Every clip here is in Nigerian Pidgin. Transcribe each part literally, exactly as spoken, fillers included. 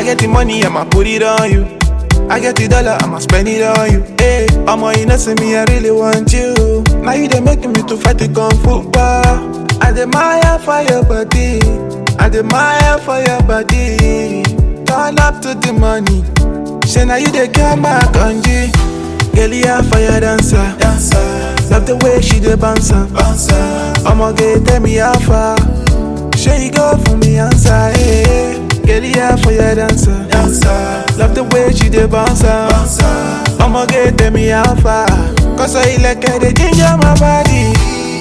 I get the money, I'ma put it on you. I get the dollar, I'ma spend it on you. Hey, I'ma you know see me, I really want you. Now you they making me to fight the kung fu bar. I admire for your body, I admire for your body. Turn up to the money. Say now you they get my kanji. Girl, yeah, fire dancer, dancer. Love the way she dey bounce, bouncer. I'ma get tell me how far. She go for me answer, hey. Girl, yeah, fire dancer, dancer. Love the way she dey bounce, bouncer. I'ma get tell me how far. Cause I like her, they ginger my body.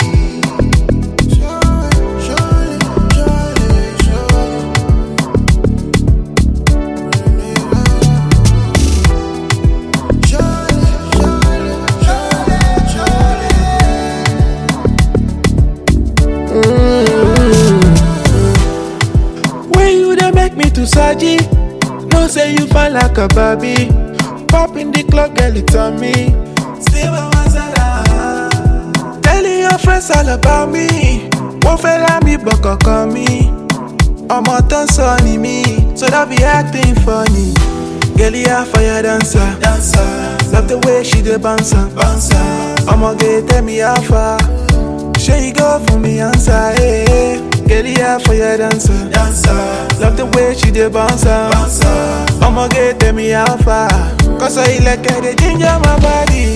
To Saji, no say you fine like a Barbie. Pop in the club, girl, it's on me. Still a Mazara. Telling your friends all about me. Won't fail at me, but call me. I'm a ton sunny me, so that be acting funny. Girl, yeah, fire dancer, dancer. Love the way she dey bounce, bouncer. I'ma get tell me how far. She go for me answer, hey. Girl, yeah, fire dancer, dancer. Love the way she dey bounce, bouncer. I'ma get tell me how far. Cause I like her, they ginger my body.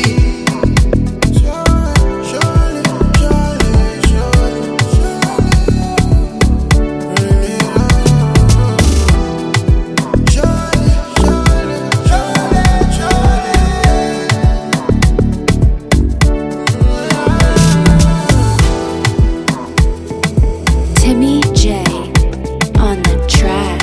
Timmy J on the track.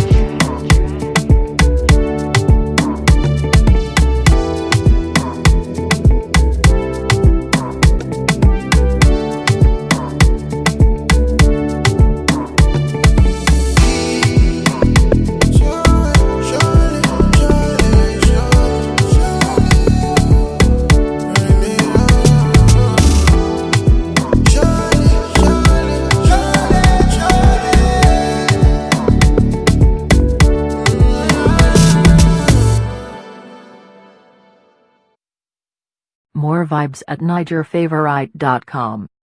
More vibes at Niger Favorite dot com.